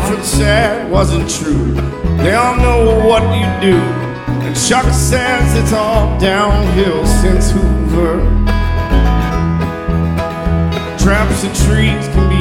Alfred said wasn't true. They all know what you do. And Chuck says it's all downhill since Hoover. Traps and trees can be